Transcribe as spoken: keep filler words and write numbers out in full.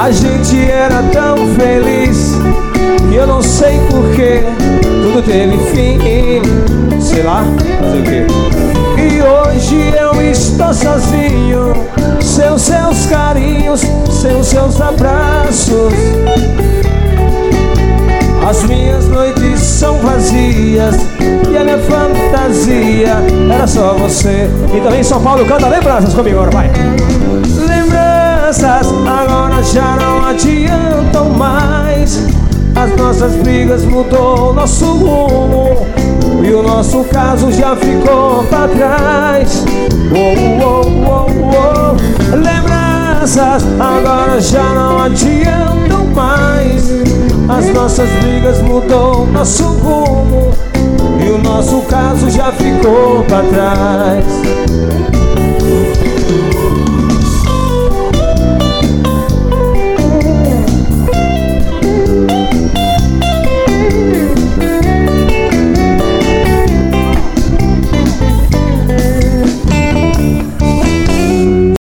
A gente era tão feliz e eu não sei porquê tudo teve fim. Sei lá, fazer o quê? E hoje eu estou sozinho, sem os seus carinhos, sem os seus abraços. As minhas noites são vazias e a minha fantasia era só você. E também São Paulo canta lembranças comigo agora, vai. Lembranças agora já não adiantam mais. As nossas brigas mudou nosso rumo e o nosso caso já ficou pra trás. Oh, oh, oh, oh. Lembranças agora já não adiantam mais. As nossas brigas mudou nosso rumo e o nosso caso já ficou pra trás.